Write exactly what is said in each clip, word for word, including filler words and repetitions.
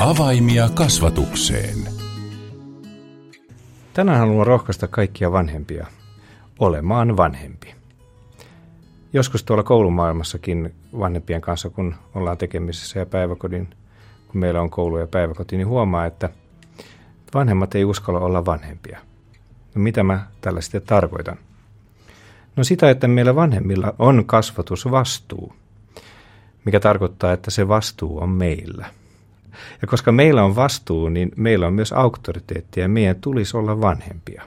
Avaimia kasvatukseen. Tänään haluan rohkaista kaikkia vanhempia olemaan vanhempi. Joskus tuolla koulumaailmassakin vanhempien kanssa, kun ollaan tekemisissä ja päiväkodin, kun meillä on koulu ja päiväkoti, niin huomaa, että vanhemmat ei uskalla olla vanhempia. No mitä mä tällä sitten tarkoitan? No sitä, että meillä vanhemmilla on kasvatusvastuu, mikä tarkoittaa, että se vastuu on meillä. Ja koska meillä on vastuu, niin meillä on myös auktoriteetti ja meidän tulisi olla vanhempia.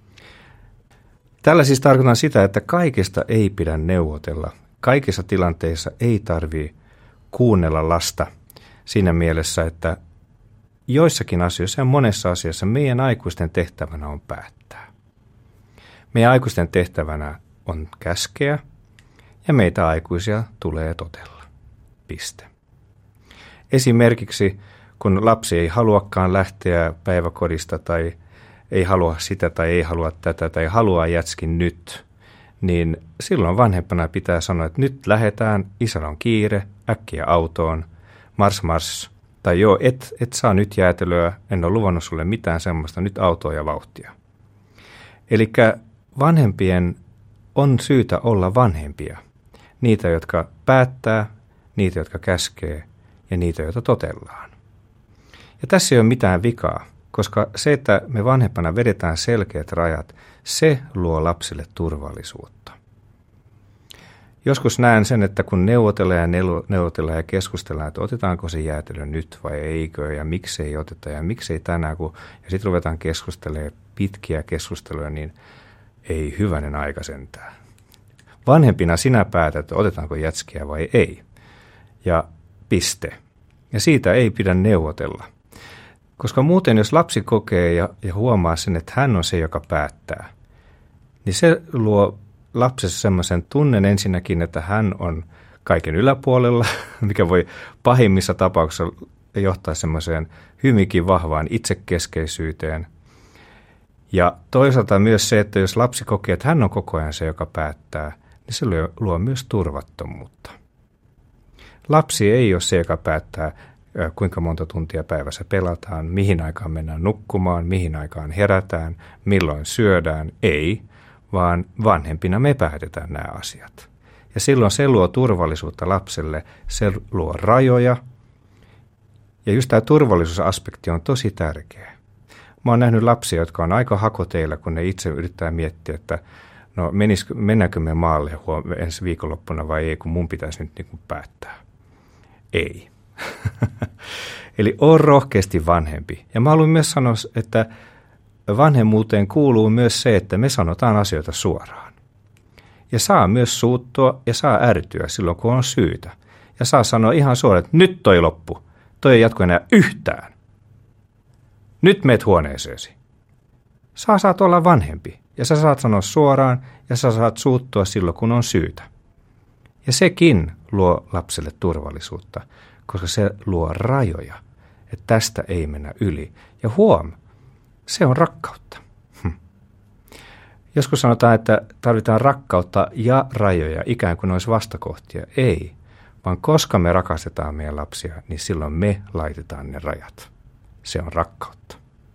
Tällä siis tarkoitan sitä, että kaikesta ei pidä neuvotella. Kaikissa tilanteissa ei tarvitse kuunnella lasta siinä mielessä, että joissakin asioissa ja monessa asiassa meidän aikuisten tehtävänä on päättää. Meidän aikuisten tehtävänä on käskeä ja meitä aikuisia tulee totella. Piste. Esimerkiksi kun lapsi ei haluakaan lähteä päiväkodista tai ei halua sitä tai ei halua tätä tai haluaa jätskin nyt, niin silloin vanhempana pitää sanoa, että nyt lähdetään, isällä on kiire, äkkiä autoon, mars mars, tai joo, et, et saa nyt jäätelöä, en ole luvannut sulle mitään semmoista, nyt autoa ja vauhtia. Eli vanhempien on syytä olla vanhempia, niitä, jotka päättää, niitä, jotka käskee ja niitä, joita totellaan. Ja tässä ei ole mitään vikaa, koska se, että me vanhempana vedetään selkeät rajat, se luo lapsille turvallisuutta. Joskus näen sen, että kun neuvotellaan ja neuvotellaan ja keskustellaan, että otetaanko se jäätelö nyt vai eikö ja miksei oteta ja miksei tänään, kun, ja sitten ruvetaan keskustelemaan pitkiä keskusteluja, niin ei hyvänen aika sentään. Vanhempina sinä päätät, että otetaanko jätskiä vai ei. Ja piste. Ja siitä ei pidä neuvotella. Koska muuten, jos lapsi kokee ja, ja huomaa sen, että hän on se, joka päättää, niin se luo lapsessa semmoisen tunnen ensinnäkin, että hän on kaiken yläpuolella, mikä voi pahimmissa tapauksissa johtaa semmoiseen hyvinkin vahvaan itsekeskeisyyteen. Ja toisaalta myös se, että jos lapsi kokee, että hän on koko ajan se, joka päättää, niin se luo, luo myös turvattomuutta. Lapsi ei ole se, joka päättää, kuinka monta tuntia päivässä pelataan, mihin aikaan mennään nukkumaan, mihin aikaan herätään, milloin syödään. Ei, vaan vanhempina me päätetään nämä asiat. Ja silloin se luo turvallisuutta lapselle, se luo rajoja. Ja just tämä turvallisuusaspekti on tosi tärkeä. Mä oon nähnyt lapsia, jotka on aika hakoteilla, kun ne itse yrittää miettiä, että no menisikö, mennäänkö me maalle huom- ensi viikonloppuna vai ei, kun mun pitäisi nyt niin kuin päättää. Ei. Eli on rohkeasti vanhempi. Ja mä haluan myös sanoa, että vanhemmuuteen kuuluu myös se, että me sanotaan asioita suoraan. Ja saa myös suuttua ja saa ärtyä silloin, kun on syytä. Ja saa sanoa ihan suoraan, että nyt toi loppu. Toi ei jatku enää yhtään. Nyt meet huoneeseesi. Sä saat olla vanhempi. Ja sä saat sanoa suoraan ja sä saat suuttua silloin, kun on syytä. Ja sekin luo lapselle turvallisuutta, koska se luo rajoja, että tästä ei mennä yli. Ja huom, se on rakkautta. Hm. Joskus sanotaan, että tarvitaan rakkautta ja rajoja, ikään kuin ne olisi vastakohtia. Ei, vaan koska me rakastetaan meidän lapsia, niin silloin me laitetaan ne rajat. Se on rakkautta.